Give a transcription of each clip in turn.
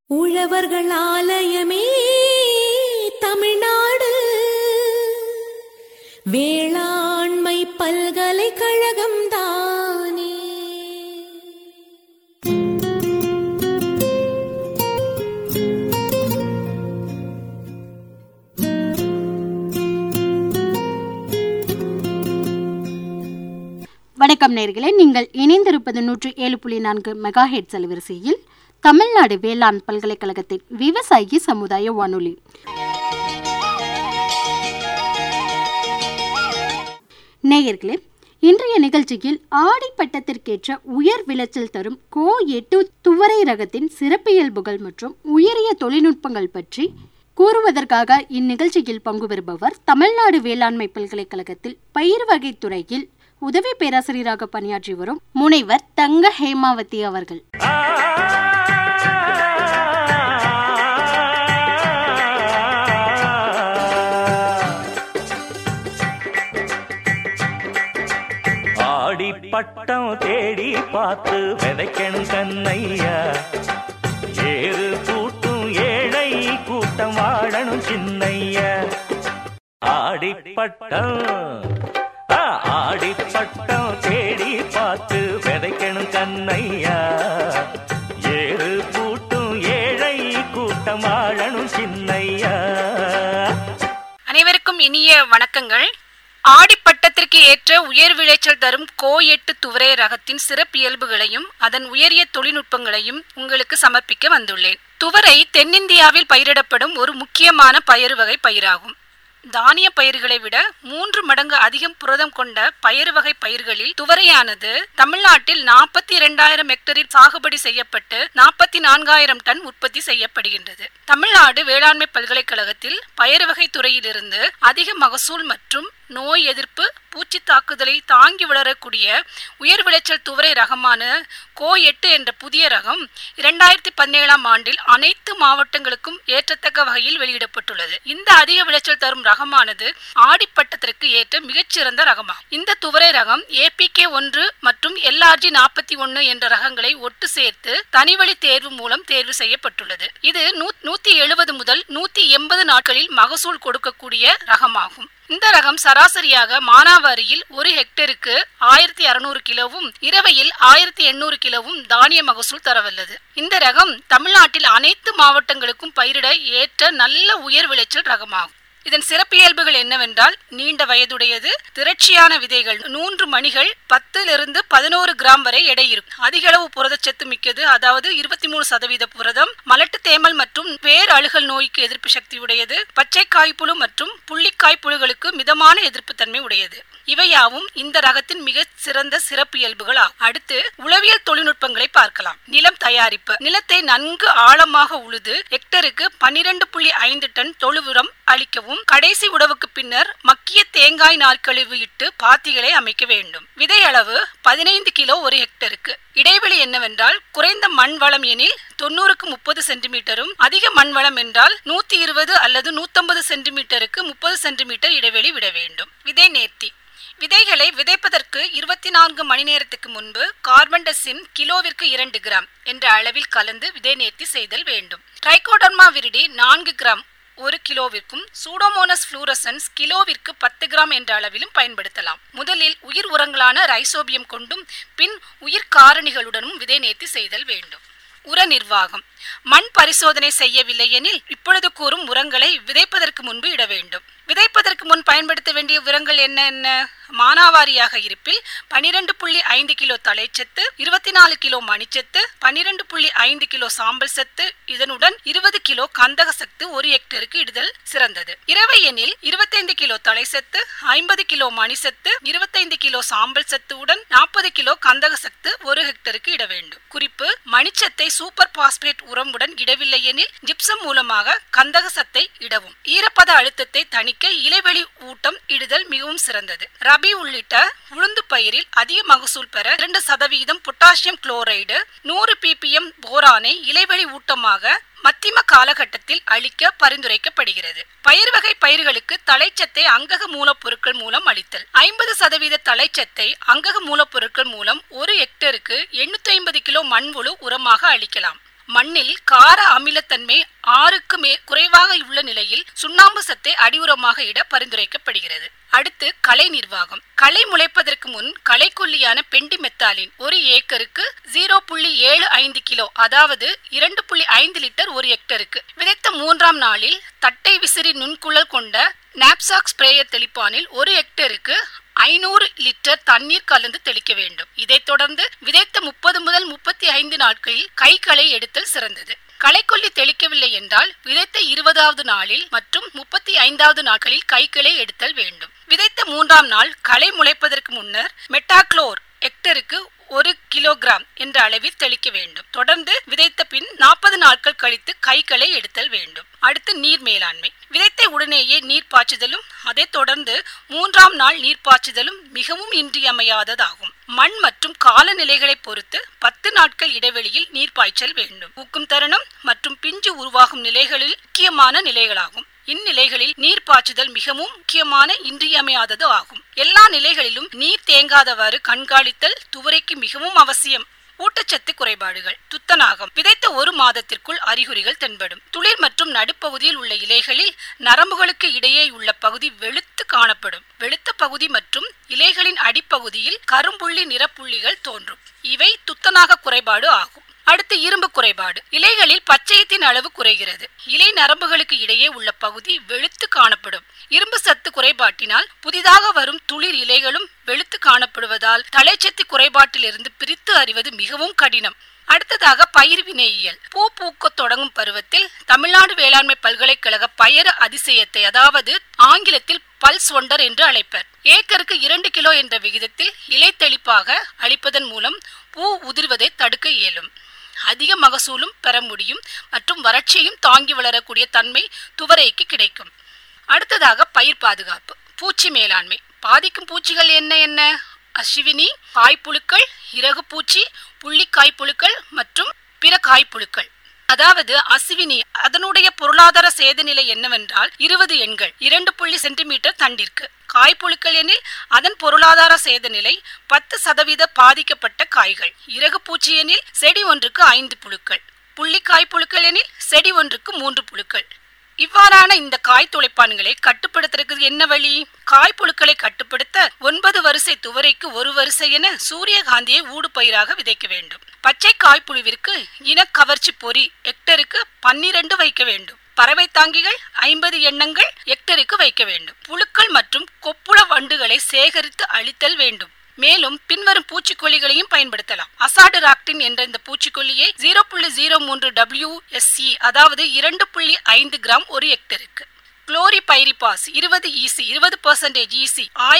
உழவர்கள் ஆலயமே தமிழ்நாடு வேளாண்மை பல்கலைக்கழகம் தானே. வணக்கம் நேயர்களே, நீங்கள் இணைந்திருப்பது 107.4 மெகாஹெர்ட்ஸ் அலைவரிசையில் தமிழ்நாடு வேளாண் பல்கலைக்கழகத்தின் விவசாயி சமுதாய வானொலி. நேயர்களே, இன்றைய நிகழ்ச்சியில் ஆடிப்பட்டத்திற்கேற்ற உயர் விளைச்சல் தரும் கோ-8 துவரை ரகத்தின் சிறப்பியல்புகள் மற்றும் உயரிய தொழில்நுட்பங்கள் பற்றி கூறுவதற்காக இந்நிகழ்ச்சியில் பங்கு பெறுபவர் தமிழ்நாடு வேளாண்மை பல்கலைக்கழகத்தில் பயிர் வகை துறையில் உதவி பேராசிரியராக பணியாற்றி வரும் முனைவர் தங்க ஹேமாவதி அவர்கள். ஆடிப்பட்டம் தேடி பார்த்து விதைக்கணும் கண்ணையா, ஏறு கூட்டும் ஏழை கூட்டம் வாழணும் சின்னையா. ஆடிப்பட்டம் ஆடிப்பட்டம் தேடி பார்த்து விதைக்கணும் கண்ணையா, ஏறு கூட்டும் ஏழை கூட்டம் வாழணும் சின்னையா. அனைவருக்கும் இனிய வணக்கங்கள். ஆடிப்பட்டத்திற்கு ஏற்ற உயர் விளைச்சல் தரும் கோ-8 துவரை ரகத்தின் சிறப்பியல்புகளையும் அதன் உயரிய தொழில்நுட்பங்களையும் உங்களுக்கு சமர்ப்பிக்க வந்துள்ளேன். துவரை தென்னிந்தியாவில் பயிரிடப்படும் ஒரு முக்கியமான பயறு வகை பயிராகும். தானிய பயிர்களை விட 3 மடங்கு அதிகம் புரதம் கொண்ட பயறு வகை பயிர்களில் துவரையானது தமிழ்நாட்டில் 42,000 ஹெக்டரில் சாகுபடி செய்யப்பட்டு 44,000 டன் உற்பத்தி செய்யப்படுகின்றது. தமிழ்நாடு வேளாண்மை பல்கலைக்கழகத்தில் பயறு வகை துறையிலிருந்து அதிக மகசூல் மற்றும் நோய் எதிர்ப்பு பூச்சி தாக்குதலை தாங்கி வளரக்கூடிய உயர் விளைச்சல் துவரை ரகமான கோ-8 என்ற புதிய ரகம் 2017ஆம் ஆண்டில் அனைத்து மாவட்டங்களுக்கும் ஏற்றத்தக்க வகையில் வெளியிடப்பட்டுள்ளது. இந்த அதிக விளைச்சல் தரும் ரகமானது ஆடிப்பட்டத்திற்கு ஏற்ற மிகச்சிறந்த ரகமாகும். இந்த துவரை ரகம் APK 1 மற்றும் LRG 41 என்ற ரகங்களை ஒட்டு சேர்த்து தனிவழி தேர்வு மூலம் தேர்வு செய்யப்பட்டுள்ளது. இது 170 முதல் 180 நாட்களில் மகசூல் கொடுக்கக்கூடிய ரகமாகும். இந்த ரகம் சராசரியாக மானாவாரியில் 1 ஹெக்டருக்கு 1600 கிலோவும் இரவையில் 1800 கிலோவும் தானிய மகசூல் தரவல்லது. இந்த ரகம் தமிழ்நாட்டில் அனைத்து மாவட்டங்களுக்கும் பயிரிட ஏற்ற நல்ல உயர் விளைச்சல் ரகமாகும். இதன் சிறப்பியல்புகள் என்னவென்றால், நீண்ட வயதுடையது, திரட்சியான விதைகள், 100 மணிகள் 10 to 11 கிராம் வரை எடை இருக்கும். அதிக அளவு புரதச்சத்து மிக்கது, அதாவது 23% புரதம், மலட்டு தேமல் மற்றும் வேர் அழுகல் நோய்க்கு எதிர்ப்பு சக்தி உடையது, பச்சை காய்ப்புழு மற்றும் புள்ளிக்காய் புழுகளுக்கு மிதமான எதிர்ப்பு தன்மை உடையது. இவையாவும் இந்த ரகத்தின் மிக சிறந்த சிறப்பியல்புகள் ஆகும். அடுத்து உளவியல் தொழில்நுட்பங்களை பார்க்கலாம். நிலம் தயாரிப்பு. நிலத்தை நன்கு ஆழமாக உழுது ஹெக்டருக்கு 12.5 டன் தொழு உரம் அளிக்கவும், கடைசி உழவுக்கு பின்னர் மக்கிய தேங்காய் நார்க்கழிவு இட்டு பாத்திகளை அமைக்க வேண்டும். விதை அளவு 15 கிலோ ஒரு ஹெக்டருக்கு. இடைவெளி என்னவென்றால், குறைந்த மண் வளம் எனில் 90க்கு 30 சென்டிமீட்டரும், அதிக மண் வளம் என்றால் 120 அல்லது 150 சென்டிமீட்டருக்கு 30 சென்டிமீட்டர் இடைவெளி விட வேண்டும். விதை நேர்த்தி. விதைகளை விதைப்பதற்கு 24 மணி நேரத்துக்கு முன்பு கார்பன்டசிம் கிலோவிற்கு 2 கிராம் என்ற அளவில் கலந்து விதை நேர்த்தி செய்தல் வேண்டும். ட்ரைகோடர்மா விரிடி 4 கிராம் 1 கிலோவிற்கும், சூடோமோனஸ் ஃப்ளூரசன்ஸ் கிலோவிற்கு 10 கிராம் என்ற அளவிலும் பயன்படுத்தலாம். முதலில் உயிர் உரங்களான ரைசோபியம் கொண்டும் பின் உயிர் காரணிகளுடனும் விதை நேர்த்தி செய்தல் வேண்டும். உர நிர்வாகம். மண் பரிசோதனை செய்யவில்லை எனில் இப்பொழுது கூறும் உரங்களை விதைப்பதற்கு முன்பு இட வேண்டும். விதைப்பதற்கு முன் பயன்படுத்த வேண்டிய உரங்கள் என்ன? மானாவாரியாக இருப்பில் 12.5 கிலோ தழைச்சத்து, 24 கிலோ மணிச்சத்து, 12.5 கிலோ சாம்பல் சத்து, இதனுடன் 20 கிலோ கந்தக சத்து 1 ஹெக்டருக்கு இடுதல் சிறந்தது. இரவை எனில் 25 கிலோ தழைச்சத்து, 50 கிலோ மணிச்சத்து, 25 கிலோ சாம்பல் சத்துடன் 40 கிலோ கந்தக சத்து 1 ஹெக்டருக்கு இட வேண்டும். குறிப்பு: மணிச்சத்தை சூப்பர் பாஸ்பேட் உரமுடன் இடவில்லை எனில் ஜிப்சம் மூலமாக கந்தக சத்தை இடவும். ஈரப்பத அழுத்தத்தை தணிக்க இலைவெளி ஊட்டம் இடுதல் மிகவும் சிறந்தது. ரபி உள்ளிட்ட உளுந்து பயிரில் அதிக மகசூல் பெற 2% பொட்டாசியம் குளோரைடு, 100 ppm போரானை இலைவெளி ஊட்டமாக மத்திம காலகட்டத்தில் அளிக்க பரிந்துரைக்கப்படுகிறது. பயிர் வகை பயிர்களுக்கு தழைச்சத்தை அங்கக மூலப்பொருட்கள் மூலம் அளித்தல். 50% தழைச்சத்தை அங்கக மூலப்பொருட்கள் மூலம் 1 ஹெக்டருக்கு 850 கிலோ மண்புழு உரமாக அளிக்கலாம். மண்ணில் கார அமிலத்தன்மை 6க்கு குறைவாக உள்ள நிலையில் சுண்ணாம்பு சத்தை அடியுரமாக இட பரிந்துரைக்கப்படுகிறது. அடுத்து களை நிர்வாகம். களை முளைப்பதற்கு முன் களைக்கொல்லியான பெண்டிமெத்தாலின் 1 ஏக்கருக்கு 0.75 கிலோ, அதாவது 2.5 லிட்டர் 1 ஹெக்டருக்கு விதைத்த 3ஆம் நாளில் தட்டை விசிறி நுண்குழல் கொண்ட நாப்சாக் ஸ்ப்ரேயர் தெளிப்பானில் 1 ஹெக்டருக்கு 500 லிட்டர் தண்ணீர் கலந்து தெளிக்க வேண்டும். இதைத் தொடர்ந்து விதைத்த 30 முதல் 35 நாட்களில் களை எடுத்தல் சிறந்தது. களைக்கொல்லி தெளிக்கவில்லை என்றால் விதைத்த 20வது நாளில் மற்றும் 35வது நாட்களில் களை எடுத்தல் வேண்டும். விதைத்த 3ஆம் நாள் களை முளைப்பதற்கு முன்னர் மெட்டாக்ளோர் ஹெக்டருக்கு 1 கிலோகிராம் என்ற அளவில் தெளிக்க வேண்டும். தொடர்ந்து விதைத்த பின் 40 நாட்கள் கழித்து களை எடுத்தல் வேண்டும். அடுத்து நீர் மேலாண்மை. விதைத்த உடனேயே நீர் பாய்ச்சுதலும் அதைத் தொடர்ந்து 3ஆம் நாள் நீர் பாய்ச்சுதலும் மிகவும் இன்றியமையாததாகும். மண் மற்றும் காலநிலைகளை பொறுத்து 10 நாட்கள் இடைவெளியில் நீர் பாய்ச்சல் வேண்டும். பூக்கும் தருணம் மற்றும் பிஞ்சு உருவாகும் நிலைகளில் முக்கியமான நிலைகளாகும். இந்நிலைகளில் நீர் பாய்ச்சுதல் மிகவும் முக்கியமான இன்றியமையாதது ஆகும். எல்லா நிலைகளிலும் நீர் தேங்காதவாறு கண்காணித்தல் துவரைக்கு மிகவும் அவசியம். ஊட்டச்சத்து குறைபாடுகள். துத்தநாகம். விதைத்த 1 மாதத்திற்குள் அறிகுறிகள் தென்படும். துளிர் மற்றும் நடுப்பகுதியில் உள்ள இலைகளில் நரம்புகளுக்கு இடையே உள்ள பகுதி வெளுத்து காணப்படும். வெளுத்த பகுதி மற்றும் இலைகளின் அடிப்பகுதியில் கரும்புள்ளி நிறப்புள்ளிகள் தோன்றும். இவை துத்தநாக குறைபாடு ஆகும். அடுத்து இரும்பு குறைபாடு. இலைகளில் பச்சையத்தின் அளவு குறைகிறது. இலை நரம்புகளுக்கு இடையே உள்ள பகுதி வெளுத்து காணப்படும். இரும்பு சத்து குறைபாட்டினால் புதிதாக வரும் துளிர் இலைகளும் வெளுத்து காணப்படுவதால் தலைச்சத்து குறைபாட்டிலிருந்து பிரித்து அறிவது மிகவும் கடினம். அடுத்ததாக பயிர் வினையியல். பூ பூக்க தொடங்கும் பருவத்தில் தமிழ்நாடு வேளாண்மை பல்கலைக்கழக பயறு அதிசயத்தை, அதாவது ஆங்கிலத்தில் பல்ஸ் ஒண்டர் என்று அழைப்பர், ஏக்கருக்கு 2 கிலோ என்ற விகிதத்தில் இலை தெளிப்பாக அளிப்பதன் மூலம் பூ உதிர்வதை தடுக்க இயலும். அதிக மகசூலும் பெற முடியும் மற்றும் வறட்சியையும் தாங்கி வளரக்கூடிய தன்மை துவரைக்கு கிடைக்கும். அடுத்ததாக பயிர் பாதுகாப்பு. பூச்சி மேலாண்மை. பாதிக்கும் பூச்சிகள் என்ன? அஸ்வினி, காய்ப்புழுக்கள், இறகு பூச்சி, புள்ளிக்காய்ப்புழுக்கள் மற்றும் பிற காய்ப்புழுக்கள். அதாவது அஸ்வினி அதனுடைய பொருளாதார சேத நிலை என்னவென்றால் 20 எண்கள் 2 சென்டிமீட்டர் தண்டிற்கு. காய்ப்புழுக்கள் எனில் அதன் பொருளாதார சேத நிலை 10% பாதிக்கப்பட்ட காய்கள். இறகு பூச்சி எனில் செடி ஒன்றுக்கு 5 புழுக்கள். புள்ளிக்காய் புழுக்கள் எனில் செடி ஒன்றுக்கு 3 புழுக்கள். இவ்வாறான இந்த காய் துளைப்பான்களை கட்டுப்படுத்துறதுக்கு என்ன வழி? காய்ப்புழுக்களை கட்டுப்படுத்த 9 வரிசை துவரைக்கு 1 வரிசை என சூரியகாந்தியை ஊடு பயிராக விதைக்க வேண்டும். பச்சை காய்ப்புழுவிற்கு இனக்கவர்ச்சி பொறி ஹெக்டருக்கு 12 வைக்க வேண்டும். பறவை தாங்கிகள் 50 எண்ணங்கள் ஹெக்டருக்கு வைக்க வேண்டும். புழுக்கள் மற்றும் கொப்புள வண்டுகளை சேகரித்து அழித்தல் வேண்டும். மேலும் பின்வரும் பூச்சிக்கொல்லிகளையும் பயன்படுத்தலாம். அசாடுராக்டின் என்ற இந்த பூச்சிக்கொல்லியை 0.03 WSC, அதாவது 2.5 கிராம் 1 ஹெக்டருக்கு. குளோரிபைரிபாஸ் 20 EC 20% EC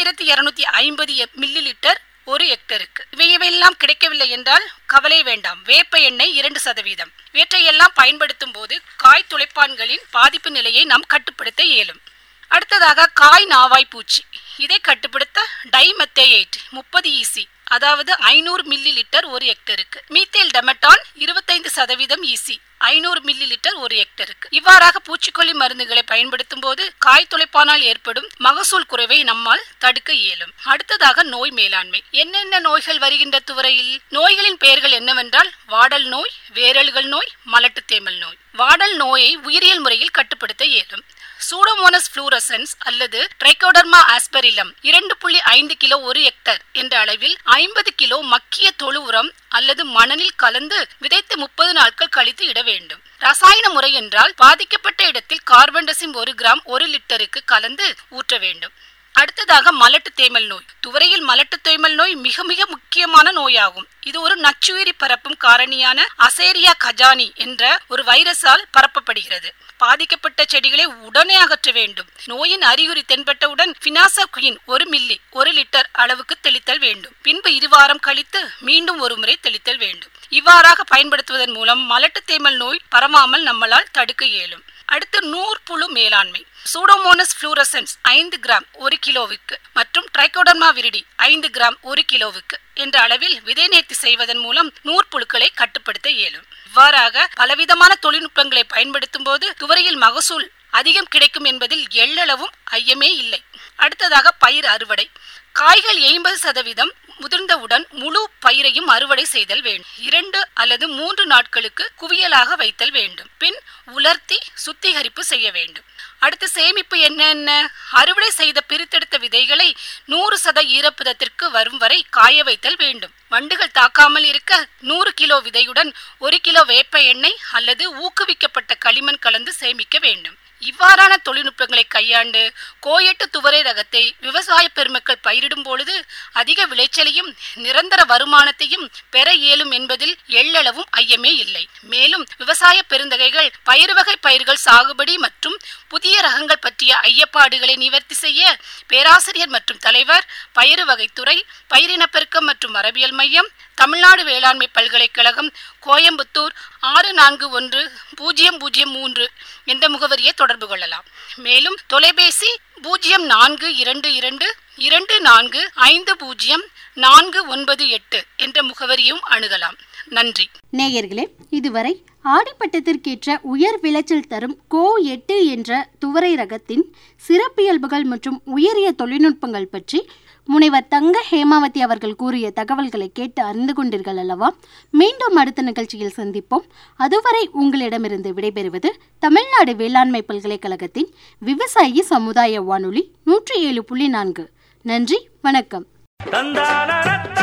1250 மில்லிலிட்டர் 1 ஹெக்டருக்கு. இவையெல்லாம் கிடைக்கவில்லை என்றால் கவலை வேண்டாம். வேப்ப எண்ணெய் 2%. இவற்றையெல்லாம் பயன்படுத்தும் போது காய் துளைப்பான்களின் பாதிப்பு நிலையை நாம் கட்டுப்படுத்த இயலும். அடுத்ததாக காய் நாவாய் பூச்சி. இதை கட்டுப்படுத்த டைமெத்தேயேட் 30 EC, அதாவது 500 மில்லிலிட்டர் 1 ஹெக்டருக்கு. மீத்தேல் டெமட்டான் 25% EC 500 மில்லிலிட்டர் 1 ஹெக்டருக்கு. இவ்வாறாக பூச்சிக்கொல்லி மருந்துகளை பயன்படுத்தும் போது காய் துளைப்பானால் ஏற்படும் மகசூல் குறைவை நம்மால் தடுக்க இயலும். அடுத்ததாக நோய் மேலாண்மை. என்னென்ன நோய்கள் வருகின்ற துவரையில்? நோய்களின் பெயர்கள் என்னவென்றால் வாடல் நோய், வேரல்கள் நோய், மலட்டு தேமல் நோய். வாடல் நோயை உயிரியல் முறையில் கட்டுப்படுத்த இயலும். சூடோமோனஸ் ஃப்ளூரசன்ஸ் அல்லது ட்ரைகோடர்மா ஆஸ்பெரிலம் 2.5 கிலோ 1 ஹெக்டர் என்ற அளவில் 50 கிலோ மக்கிய தொழு உரம் அல்லது மணலில் கலந்து விதைத்து 30 நாட்கள் கழித்து இட வேண்டும். ரசாயன முறை என்றால் பாதிக்கப்பட்ட இடத்தில் கார்பன்டசிம் 1 கிராம் 1 லிட்டருக்கு கலந்து ஊற்ற வேண்டும். அடுத்ததாக மலட்டு தேமல் நோய். துவரையில் மலட்டு தேமல் நோய் மிக மிக முக்கியமான நோயாகும். இது ஒரு நச்சுயிரி பரப்பும் காரணியான அசேரியா கஜானி என்ற ஒரு வைரஸால் பரப்பப்படுகிறது. பாதிக்கப்பட்ட செடிகளை உடனே அகற்ற வேண்டும். நோயின் அறிகுறி தென்பட்டவுடன் பினாசகுயின் 1 மில்லி 1 லிட்டர் அளவுக்கு தெளித்தல் வேண்டும். பின்பு 2 வாரம் கழித்து மீண்டும் 1 முறை தெளித்தல் வேண்டும். இவ்வாறாக பயன்படுத்துவதன் மூலம் மலட்டு தேமல் நோய் பரவாமல் நம்மளால் தடுக்க இயலும். அடுத்து நூற்புழு மேலாண்மை. சூடோமோனஸ் ஃப்ளூரசன்ஸ் 5 கிராம் 1 கிலோவுக்கு மற்றும் ட்ரைகோடர்மா விரிடி 5 கிராம் 1 கிலோவுக்கு என்ற அளவில் விதை நேர்த்தி செய்வதன் மூலம் நூற்புழுக்களை கட்டுப்படுத்த இயலும். இவ்வாறாக பலவிதமான தொழில்நுட்பங்களை பயன்படுத்தும் போது துவரையில் மகசூல் அதிகம் கிடைக்கும் என்பதில் எள்ளளவும் ஐயமே இல்லை. அடுத்ததாக பயிர் அறுவடை. காய்கள் 80% முதிர்ந்தவுடன் முழு பயிரையும் அறுவடை செய்தல் வேண்டும். 2 அல்லது 3 நாட்களுக்கு குவியலாக வைத்தல் வேண்டும். பின் உலர்த்தி சுத்திகரிப்பு செய்ய வேண்டும். அடுத்து சேமிப்பு என்ன? அறுவடை செய்த பிரித்தெடுத்த விதைகளை 100% ஈரப்பதத்திற்கு வரும் வரை காய வைத்தல் வேண்டும். வண்டுகள் தாக்காமல் இருக்க 100 கிலோ விதையுடன் 1 கிலோ வேப்ப எண்ணெய் அல்லது ஊக்குவிக்கப்பட்ட களிமண் கலந்து சேமிக்க வேண்டும். இவ்வாறான தொழில்நுட்பங்களை கையாண்டு கோ8 துவரை ரகத்தை விவசாய பெருமக்கள் பயிரிடும் பொழுது அதிக விளைச்சலையும் நிரந்தர வருமானத்தையும் பெற இயலும் என்பதில் எள்ளளவும் ஐயமே இல்லை. மேலும் விவசாய பெருந்தகைகள் பயிர் வகை பயிர்கள் சாகுபடி மற்றும் புதிய ரகங்கள் பற்றிய ஐயப்பாடுகளை நிவர்த்தி செய்ய பேராசிரியர் மற்றும் தலைவர், பயிர் வகைத்துறை, பயிரினப்பெருக்கம் மற்றும் மரபியல் மையம், தமிழ்நாடு வேளாண்மை பல்கலைக்கழகம், கோயம்புத்தூர் 641003 என்ற முகவரியை தொடர்பு கொள்ளலாம். மேலும் தொலைபேசி 0422245049 என்ற முகவரியும் அணுகலாம். நன்றி. நேயர்களே, இதுவரை ஆடிப்பட்டத்திற்கேற்ற உயர் விளைச்சல் தரும் கோ8 என்ற துவரை ரகத்தின் சிறப்பியல்புகள் மற்றும் உயரிய தொழில்நுட்பங்கள் பற்றி முனைவர் தங்க ஹேமாவதி அவர்கள் கூறிய தகவல்களை கேட்டு அறிந்து கொண்டீர்கள் அல்லவா? மீண்டும் அடுத்த நிகழ்ச்சியில் சந்திப்போம். அதுவரை உங்களிடமிருந்து விடைபெறுவது தமிழ்நாடு வேளாண்மை பல்கலைக்கழகத்தின் விவசாயி சமுதாய வானொலி 107.4. நன்றி, வணக்கம்.